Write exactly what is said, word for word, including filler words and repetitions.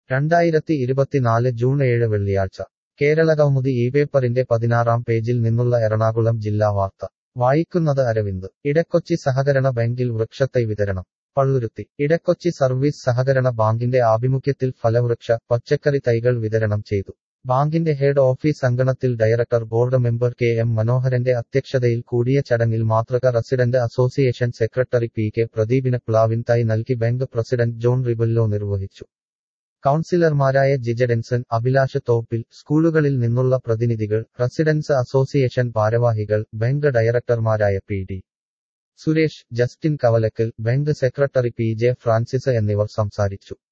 രണ്ടായിരത്തി ഇരുപത്തിനാല് ജൂൺ ഏഴ് വെള്ളിയാഴ്ച കേരളകൗമുദി ഈ പേപ്പറിന്റെ പതിനാറാം പേജിൽ നിന്നുള്ള എറണാകുളം ജില്ലാ വാർത്ത വായിക്കുന്നത് അരവിന്ദ് ഇടക്കൊച്ചി സഹകരണ ബാങ്കിൽ വൃക്ഷത്തൈ വിതരണം പള്ളുരുത്തി ഇടക്കൊച്ചി സർവീസ് സഹകരണ ബാങ്കിന്റെ ആഭിമുഖ്യത്തിൽ ഫലവൃക്ഷ പച്ചക്കറി തൈകൾ വിതരണം ചെയ്തു ബാങ്കിന്റെ ഹെഡ് ഓഫീസ് അങ്കണത്തിൽ director board member K M മനോഹരന്റെ അധ്യക്ഷതയിൽ കൂടിയ ചടങ്ങിൽ മാതൃക resident association secretary P K പ്രദീപിന് പ്ലാവിൻ തൈ നൽകി ബാങ്ക് പ്രസിഡന്റ് ജോൺ റിബല്ലോ നിർവഹിച്ചു കൗൺസിലർമാരായ ജിജഡെൻസൺ അഭിലാഷ് തോപ്പിൽ സ്കൂളുകളിൽ നിന്നുള്ള പ്രതിനിധികൾ റെസിഡൻസ് അസോസിയേഷൻ ഭാരവാഹികൾ ബാങ്ക് ഡയറക്ടർമാരായ P D Suresh Justin Kavalakkal bank secretary P J Francis എന്നിവർ സംസാരിച്ചു